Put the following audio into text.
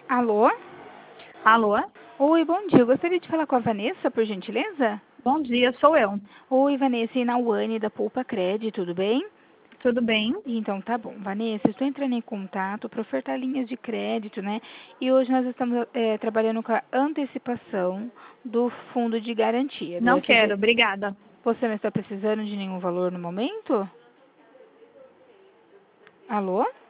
Alô? Alô? Oi, bom dia. Eu gostaria de falar com a Vanessa, por gentileza? Bom dia, sou eu. Oi, Vanessa, Inauane da Poupa Cred, tudo bem? Tudo bem? Então, tá bom. Vanessa, eu estou entrando em contato para ofertar linhas de crédito, né? E hoje nós estamos trabalhando com a antecipação do fundo de garantia, do Não quero, FG. obrigada. Você não está precisando de nenhum valor no momento? Alô?